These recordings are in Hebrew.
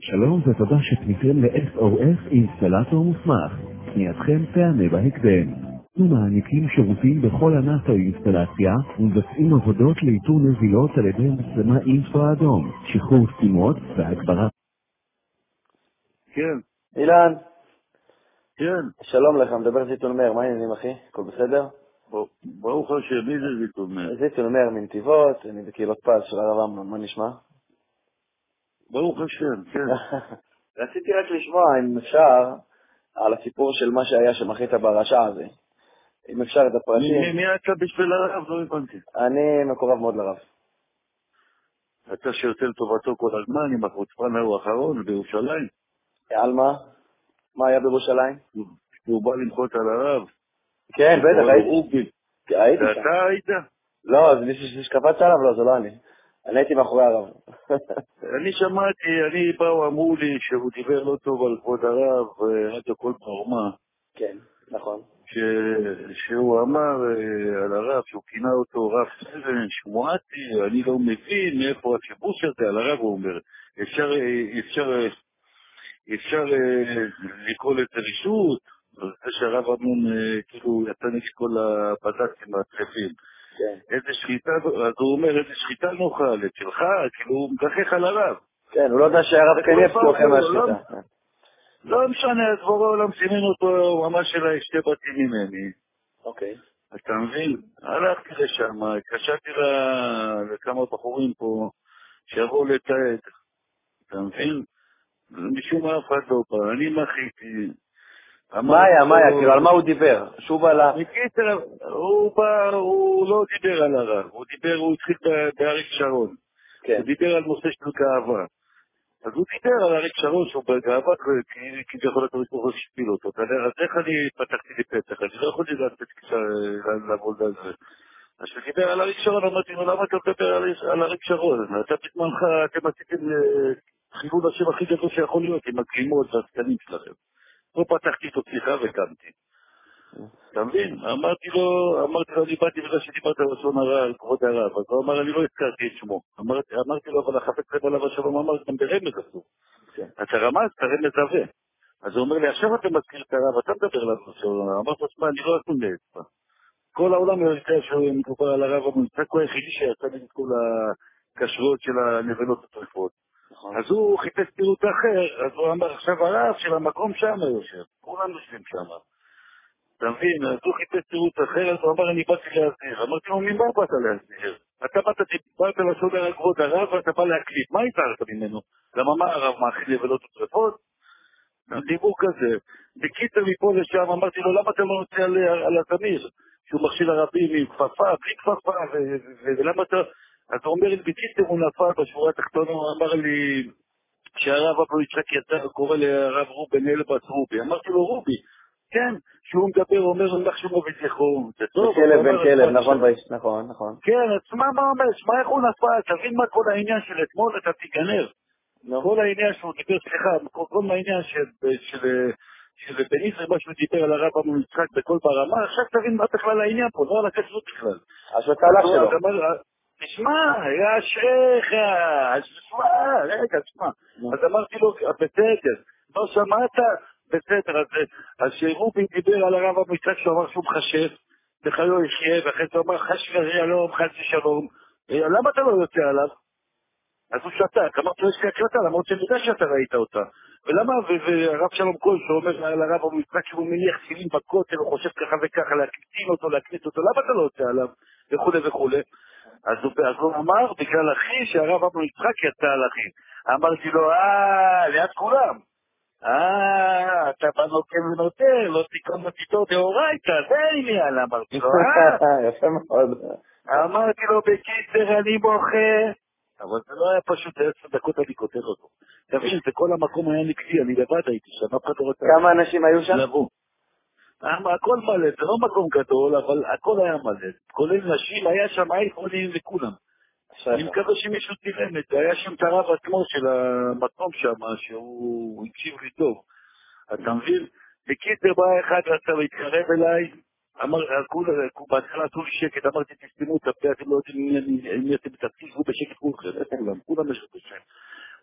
שלום ותודה שפניתם ל-SOS אינסטלטור מוסמך. פנייתכם תענה בהקדם. אנחנו מעניקים שירותים בכל ענף האינסטלציה ומבצעים עבודות לאיתור נזילות על ידי מצלמה אינפרה אדום, שחרור סתימות והגברה. כן, אילן, כן. שלום לך, מדבר זיתון מאיר, מה העניינים אחי? הכל בסדר? ברוך השם, מי זה זיתון מאיר? זיתון מאיר מנתיבות, אני בקהילות פז של הרב אמנון, מה נשמע? ברוך השם, כן. רציתי רק לשמוע אם אפשר על הסיפור של מה שהיה שמחית ברשע הזה. אם אפשר את הפרטים. מי יצא בשביל הרב? לא הבנתי. אני מקורב מאוד לרב. אתה שיוצא לטובתו כל הזמן עם החוצפן ההוא האחרון בירושלים? על מה? מה היה בירושלים? הוא בא למחות על הרב. כן, בטח, שקורא לו רובי. הייתי זה שם. אתה היית? לא, זה מישהו שקפץ עליו? לא, זה לא אני. אני הייתי מאחורי הרב. אני שמעתי, באו אמרו לי שהוא דיבר לא טוב על כבוד הרב, עד הכל בעורמה. כן, נכון. שהוא אמר על הרב, שהוא כינה אותו רב סרן, שמועתי, אני לא מבין מאיפה הכיבוש הזה, על הרב הוא אומר. אפשר לקרוא לזה רשות, זה שהרב אמון כאילו יצא נגד כל הבד"צים הטרפים. כן. איזה שחיטה, אז הוא אומר, איזה שחיטה נאכל, את שלך, כאילו הוא מגחך על הרב. כן, הוא לא יודע שהרב קניבסקי אוכל מהשחיטה. לא משנה, אז בורא עולם סימן אותו ממש אליי 2 בתים ממני. אוקיי. אתה מבין? הלכתי לשם, התקשרתי לכמה בחורים פה שיבואו לתעד. אתה מבין? משום אף אחד לא בא, אני מחיתי. מה היה? כאילו, על מה הוא דיבר? שוב על ה... בקיצר, הוא בא, הוא לא דיבר על הרב, הוא התחיל באריק שרון. כן. הוא דיבר על נושא של גאווה. אז הוא דיבר על אריק שרון שהוא בגאווה, כי כביכול הקדוש ברוך הוא השפיל אותו. אז איך אני פתחתי לי פתח? אני לא יכולתי לעבוד על זה. אז כשדיבר על אריק שרון, אמרתי לו, למה אתה מדבר על אריק שרון? אתה בזמנך, אתם עשיתם חילול השם הכי גדול שיכול להיות עם הגלימות והסקנים שלכם. פה פתחתי איתו שיחה וקמתי. אתה מבין? אמרתי לו, אני באתי בגלל שדיברת על לשון הרע, על כבוד הרב. אז הוא אמר, אני לא הזכרתי את שמו. אמרתי לו, אבל החפץ לב עליו השלום אמר, גם ברמז אסור. אתה רמז, אתה רמז עבה. אז הוא אומר לי, עכשיו אתה מזכיר את הרב, אתה מדבר עליו לשון הרע. אמרתי לו, שמע, אני לא אסון לאצבע. כל העולם יודע שהוא מדובר על הרב המונצק, הוא היחידי שיצא נגד כל הכשרות של הנבלות הטרפות. אז הוא חיפש פירוט אחר, אז הוא אמר, עכשיו הרב של המקום שם יושב. כולם יושבים שם. אתה מבין? אז הוא חיפש תירוץ אחר, אז הוא אמר, אני באתי להסביר. אמרתי לו, ממה באת להסביר? אתה באת לשון על כבוד הרב ואתה בא להקליט. מה התארת ממנו? למה מה הרב מאכיל לבלות וטרפות? דיבור כזה. בקיצר מפה לשם, אמרתי לו, למה אתה לא נוצא על הזמיר? שהוא מכשיל הרבים עם כפפה, בלי כפפה, ולמה אתה... אז הוא אומר לי, בקיצר הוא נפל בשורה התחתונה, הוא אמר לי, שהרב אבו יצחק יצא, קורא לרב רובן אלבס רובי. אמרתי לו, רובי, כן, שהוא מדבר, אומר, לך שמו וזכרו. זה טוב, כלב בן כלב, נכון, נכון. כן, אז מה אומר, שמע איך הוא נפל, תבין מה כל העניין של אתמול, אתה תיגנר. כל העניין שהוא דיבר, סליחה, כל העניין של בן ישראל, מה שהוא דיבר על הרב אבו יצחק בכל ברמה, עכשיו תבין מה בכלל העניין פה, לא על הכסות בכלל. השתלה שלו. תשמע, היה שייך, תשמע. אז אמרתי לו, בסדר, לא שמעת? בסדר, אז שרובי דיבר על הרב אבו יצחק שהוא אמר שהוא מחשב, וחיו יחיה, ואחרי זה אמר חש ושלום, חס ושלום, למה אתה לא יוצא עליו? אז הוא שתק, אמרתי לו, יש לי הקלטה, למרות שאני יודע שאתה ראית אותה. ולמה, והרב שלום כהן שאומר על הרב אבו יצחק שהוא מניח תפילין בכותל, הוא חושב ככה וככה, להקליט אותו, למה אתה לא יוצא עליו? וכו' וכו'. אז הוא אמר, בגלל אחי, שהרב אבו יצחק יצא על אחי. אמרתי לו, ליד כולם. אתה בא נוקם ונותן, לא תיקון בתיתו דאורייתא, זה העניין, אמרתי לו, יפה מאוד. אמרתי לו, בקיצר אני בוכה. אבל זה לא היה פשוט, 10 דקות אני כותב אותו. תבין, וכל המקום היה נקדי, אני לבד הייתי שם, אף אחד לא רוצה... כמה אנשים היו שם? לבוא. הכל מלא, זה לא מקום גדול, אבל הכל היה מלא. כולל נשים, היה שם אייפונים וכולם. אני מקווה שמישהו תראה את זה. היה שם את הרב עצמו של המקום שם, שהוא הקשיב לי טוב. אתה מבין? בקיצר בא אחד רצה להתקרב אליי, בהתחלה עשו לי שקט, אמרתי תסתימו את הפה, אתם לא יודעים אם אתם מתעסקים, הוא בשקט כולכם, כולם יש בשקט.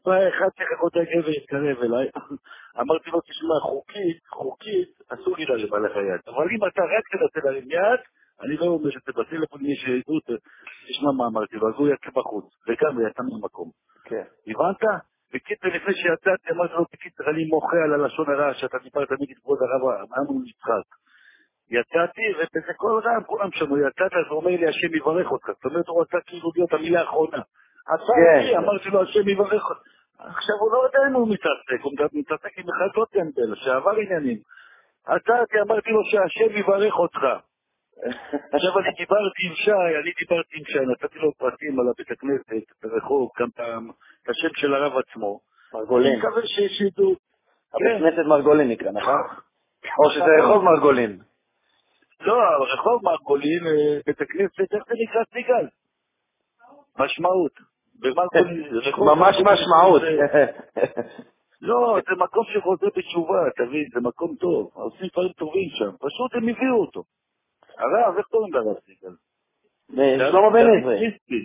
אחד צריך עוד הגבר יתקרב אליי, אמרתי לו, תשמע, חוקית, אסור לי להרים עליך יד, אבל אם אתה רק תנסה להרים יד, אני לא אומר שזה בטלפון, מי שעדות, תשמע מה אמרתי לו, אז הוא יצא בחוץ, לגמרי יצא מהמקום. הבנת? בקיצר, לפני שיצאתי, אמרתי לו, בקיצר, אני מוחה על הלשון הרע שאתה דיברת נגד כבוד הרב אמנון יצחק. יצאתי, ובזה כל רם, כולם שמעו, יצאת, אז הוא אומר לי, השם יברך אותך. זאת אומרת, הוא רצה כאילו להיות המילה האחרונה. עצרתי, אמרתי לו, השם יברך אותך. עכשיו הוא לא יודע אם הוא מתעסק, הוא מתעסק עם אחד לא טמבל, שעבר עניינים. עצרתי, אמרתי לו שהשם יברך אותך. עכשיו אני דיברתי עם שי, נתתי לו פרטים על הבית הכנסת, ברחוב, גם את השם של הרב עצמו. מרגולין. אני מקווה שיש עדות. הבית הכנסת מרגולין נקרא, נכון? או שזה רחוב מרגולין. לא, רחוב מרגולין, בית הכנסת, איך זה נקרא סיגל? משמעות. ממש משמעות. לא, זה מקום שחוזר בתשובה, תבין, זה מקום טוב. עושים דברים טובים שם. פשוט הם הביאו אותו. הרב, איך קוראים לרב סיגל? שלמה בן עזרא.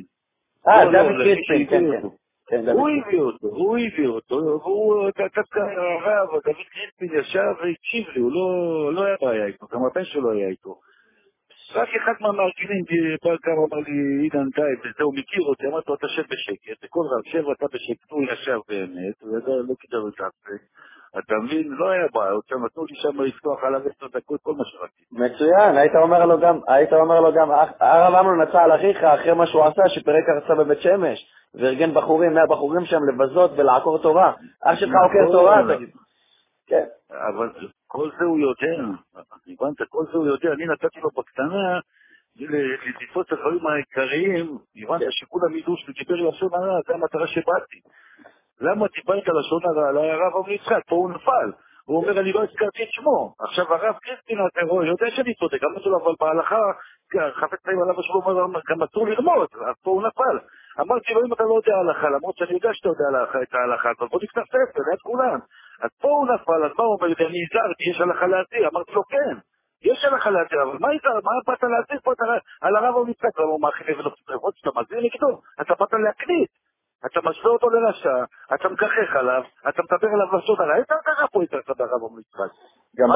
דוד קריספין, כן. הוא הביא אותו, והוא דווקא הרב, דוד קריספין ישב והקשיב לי, הוא לא היה בעיה איתו, גם הבן שלו היה איתו. רק אחד מהמארגנים גם אמר לי, עידן די, וזה הוא מכיר אותי, אמרתי לו, אתה שב בשקט, וכל רב שב, אתה בשקט, הוא ישב באמת, וזה לא כדאי לתעסק. אתה מבין? לא היה בעיה, נתנו לי שם לפתוח על הרסת דקות, כל מה שרציתי. מצוין, היית אומר לו גם, הרב אמנון נצא על אחיך אחרי מה שהוא עשה, שפרק הרצה בבית שמש, וארגן בחורים, 100 בחורים שם לבזות ולעקור תורה. אך שלך עוקר תורה, תגיד. כן. אבל כל זה הוא יודע, הבנת, כל זה הוא יודע, אני נתתי לו בקטנה, לתפוס את הדברים העיקריים, הבנת שכולם ידעו שהוא דיבר לשון הרע, זה המטרה שבאתי. למה דיברת לשון הרע על הרב אמנון יצחק? פה הוא נפל. הוא אומר, אני לא הזכרתי את שמו. עכשיו הרב קריספין הטרור יודע שאני צודק, אבל בהלכה, חפץ חיים עליו השלום אומר, גם אסור לרמות, אז פה הוא נפל. אמרתי לו, אם אתה לא יודע הלכה, למרות שאני יודע שאתה יודע את ההלכה, אז בוא נפתח ספר, ליד כולם. אז פה הוא נפל, אז מה הוא אומר לי, אני הזהרתי, יש הלכה להתיר. אמרתי לו, כן, יש הלכה להתיר, אבל מה באת להתיר פה על הרב אמנון יצחק? הוא מאכיל ולא שאתה מזהיר נגדו, אתה באת להקליט. אתה משווה אותו לרשע, אתה מקחך עליו, אתה מדבר עליו לשון הרע, איזה קרה פה יותר חדר הרב אמנון יצחק? גם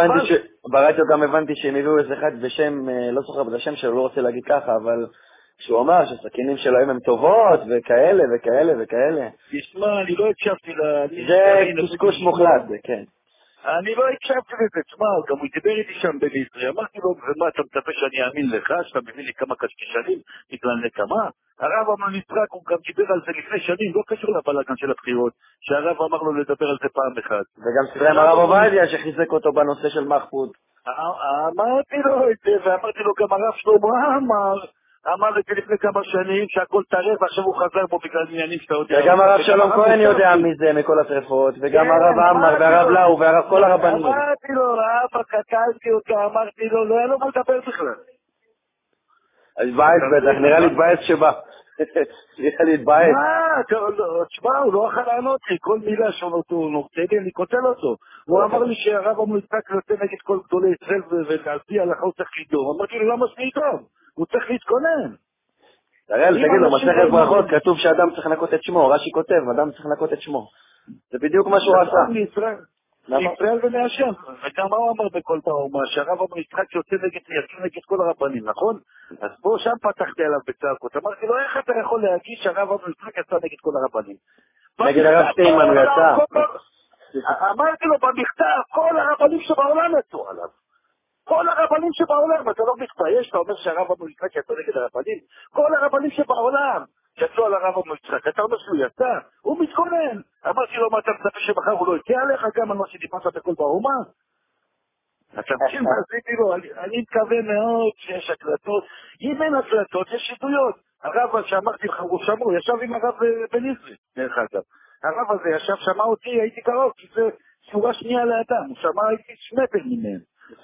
ברדיו גם הבנתי שהם הביאו איזה אחד בשם, לא זוכר בשם שלו, לא רוצה להגיד ככה, אבל שהוא אמר שסכינים שלהם הם טובות וכאלה וכאלה וכאלה. תשמע, אני לא הקשבתי זה קשקוש מוחלט, כן. אני לא הקשבתי לזה, תשמע, גם הוא דיבר איתי שם בניסרי, אמרתי לו, ומה, אתה מצפה שאני אאמין לך, שאתה מביא לי כמה קשקשנים בגלל נקמה? הרב אמנון יצחק, הוא גם דיבר על זה לפני שנים, לא קשור לבלגן של הבחירות, שהרב אמר לו לדבר על זה פעם אחת. וגם סיפר עם הרב עובדיה שחיזק אותו בנושא של מחפוד. אמרתי לו את זה, ואמרתי לו גם הרב שלמה אמר את זה לפני כמה שנים, שהכל טרף, ועכשיו הוא חזר בו בגלל עניינים שאתה יודע. וגם הרב שלום כהן יודע מזה מכל השרפות, וגם הרב עמר והרב לאו וכל הרבנים. אמרתי לו, רב, קטלתי אותו, אמרתי לו, לא היה לו מה לדבר בכלל. התבאס בטח, נראה לי התבאס שבא. נראה לי התבאס. תשמע, הוא לא יכול לענות לי, כל מילה שהוא נורצה לי, אני קוטל אותו. הוא אמר לי שהרב אמנון יצחק יוצא נגד כל גדולי ישראל, ועל פי ההלכה הוא צריך לדום. אמרתי לו, למה שנידום? הוא צריך להתכונן. תגיד לו, מסכת ברכות, כתוב שאדם צריך לנקות את שמו, רש"י כותב, אדם צריך לנקות את שמו. זה בדיוק מה שהוא עשה. ישראל ונאשם, וגם מה הוא אמר בכל פעם, שהרב אמנון יצחק יוצא נגד כל הרבנים, נכון? אז פה שם פתחתי עליו בצעקות, אמרתי לו, איך אתה יכול להגיד שהרב אמנון יצחק יצא נגד כל הרבנים? נגד הרב שטיינמן הוא יצא. אמרתי לו במכתב, כל הרבנים שבעולם יצאו עליו. כל הרבנים שבעולם, אתה לא מתבייש, אתה אומר שהרב אמנון יצחק יצא נגד הרבנים? כל הרבנים שבעולם יצאו על הרב אמנון יצחק, אתה אומר שהוא יצא? הוא מתכונן. אמרתי לו, מה אתה מצפה שמחר הוא לא יצא עליך גם על מה שדיברת בכל באומה? אתה מבין מה עשיתי לו? אני מקווה מאוד שיש הקלטות. אם אין הקלטות, יש עדויות. הרב שאמרתי לך, הוא שמור, ישב עם הרב בניסרי, דרך אגב. הרב הזה ישב, שמע אותי, הייתי קרוב, כי זה שורה שנייה לאדם, הוא שמע הייתי שמפל ממנו.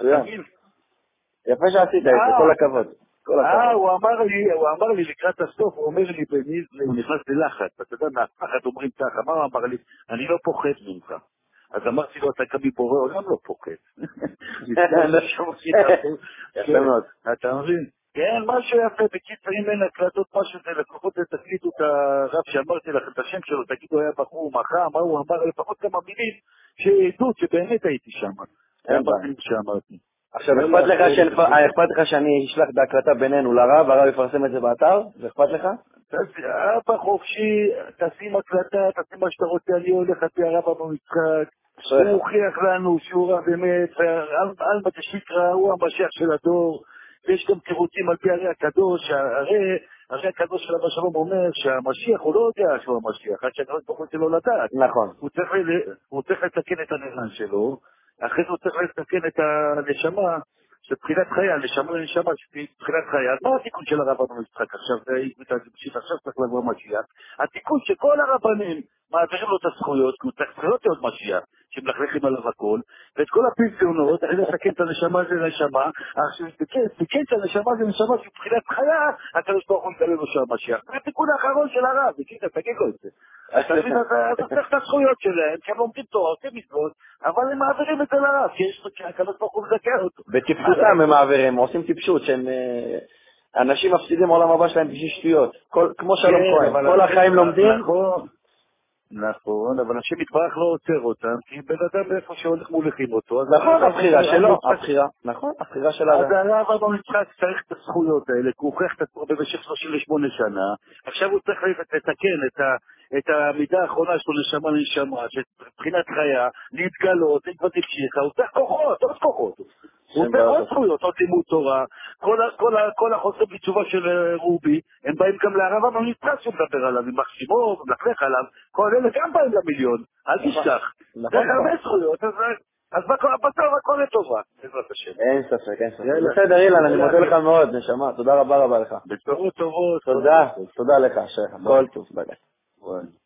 יפה שעשית את זה, כל הכבוד. הוא אמר לי לקראת הסוף, הוא אומר לי בניסרי, הוא נכנס ללחץ, אתה יודע, מהפחד אומרים ככה, מה הוא אמר לי? אני לא פוחד ממך. אז אמרתי לו, אתה כמי בורא עולם לא פוחד. יפה מאוד. אתה מבין? כן, משהו יפה, בקיצר, אם אין הקלטות משהו, זה לפחות תקליטו את הרב שאמרתי לכם את השם שלו, תגידו, היה בחור מחר, מה הוא אמר, לפחות כמה מילים שעדות שבאמת הייתי שם. היה במילים שאמרתי. עכשיו, אכפת לך שאני אשלח את ההקלטה בינינו לרב, הרב יפרסם את זה באתר? זה אכפת לך? אבא חופשי, תשים הקלטה, תשים מה שאתה רוצה, אני הולך על פי הרב במשחק, הוא הוכיח לנו שהוא רב אמת, על מה שיקרא, הוא המשיח של הדור, ויש גם תירוצים על פי הרי הקדוש, הרי הקדוש של אבא שלום אומר שהמשיח הוא לא יודע שהוא המשיח, עד שהקדוש ברוך הוא שלו לדעת. נכון. הוא צריך לתקן את הנאמן שלו, אחרי זה הוא צריך לתקן את הנשמה, שבחינת חיה, נשמה לנשמה, שבחינת חיה. אז מה התיקון של הרבנו יצחק עכשיו? עכשיו צריך לבוא משיח. התיקון שכל הרבנים מעבירים לו את הזכויות, כי הוא צריך זכויות להיות משיח, שמלכלכים עליו הכל, ואת כל הפנסיונות, אחרי לתקן את הנשמה זה נשמה, תיקן את הנשמה זה נשמה שבחינת חיה, הקדוש ברוך הוא יגלה לו שהמשיח. זה התיקון האחרון של הרב, תגיד לו את זה. אז צריך את הזכויות שלהם, שהם לומדים תורה, עושים מצוות, אבל הם מעבירים את זה לרב, כי הקדוש ברוך הוא מזכה אותו. בטיפשותם הם מעבירים, עושים טיפשות, שהם אנשים מפסידים עולם הבא שלהם בשביל שטויות, כמו שלום כהן, כל החיים לומדים. נכון, אבל השם יתברך לא עוצר אותם, כי בן אדם באיפה שהולך מוליכים אותו. נכון, הבחירה שלו, הבחירה של האדם. אז הרב אברהם יצחק צריך את הזכויות האלה, כי הוא הוכיח את עצמו במשך 38 שנה, עכשיו הוא צריך לתקן את המידה האחרונה שלו נשמה לנשמה, שבחינת חיה, להתגלות, להתבטא פשיחה, הוא צריך כוחות, עוד כוחות. הוא צריך עוד זכויות, עוד לימוד תורה, כל החוסר בתשובה של רובי, הם באים גם להרב אברהם יצחק שמדבר עליו, עם מחשימו, ומלכלך עליו, כל אלה גם באים למיליון, אל תשכח. זה הרבה זכויות, אז בסוף הכל לטובה, בעזרת השם. אין ספק. בסדר, אילן, אני מודה לך מאוד, נשמה, תודה רבה לך. בשורות טובות. תודה לך, הכל טוב, ביי.